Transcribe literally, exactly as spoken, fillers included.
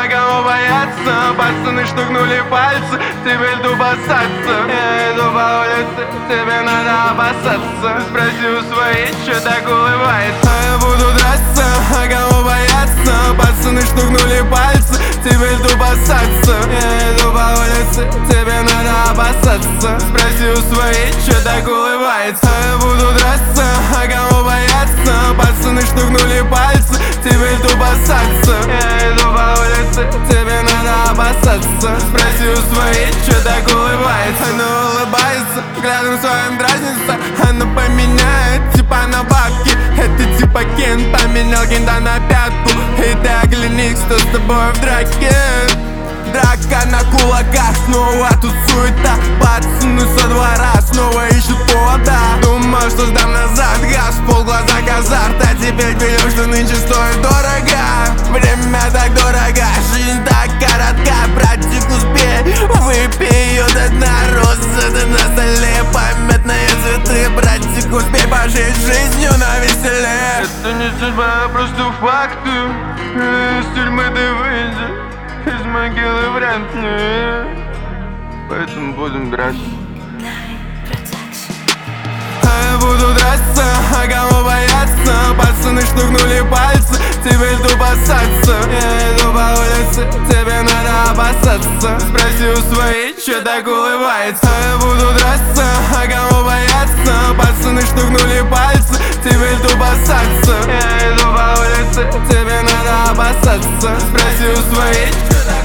а кому бояться? Пацаны штукнули пальцы, тебе льду бросаться. Я иду по улице, тебе надо опасаться. Спроси у своих, что так улыбается. Я буду драться, а кому бояться? Пацаны штукнули пальцы, тебе льду бросаться. Я иду по улице, тебе надо опасаться. Спроси у своих, что так улыбается. Я буду драться, а кому бояться? Пацаны штукнули пальцы, тебе льду бросаться. Я иду по улице, тебе надо опасаться. Спроси у своих, что так улыбается. Она улыбается, взглядом своим дразнится. Она поменяет, типа на бабки. Это типа Кен поменял кента на пятку. И ты оглянись, кто с тобой в драке. Драка на кулаках, снова тут суета. Пацаны со двора снова ищут повода. Думал, что сдам назад газ, полглаза казарт. А теперь берем, что нынче стоит дорого. Время так дорого, жизнь так коротка. Братик, успей, выпей ее до дна. Розы на столе, памятные цветы. Братик, успей пожить жизнью на веселе. Это не судьба, а просто факты. Из тюрьмы ты выйдешь, из могилы вряд ли. Поэтому будем драться. А я буду драться, а кому бояться? Пацаны штукнули пальцы, тебе льду бросаться. Я иду по улице, тебе надо опасаться. Спроси у своих, что так улыбается. А я буду драться, а кому бояться? Пацаны штукнули пальцы, тебе льду бросаться. Я иду по улице, тебе надо опасаться. Спроси у своих, что так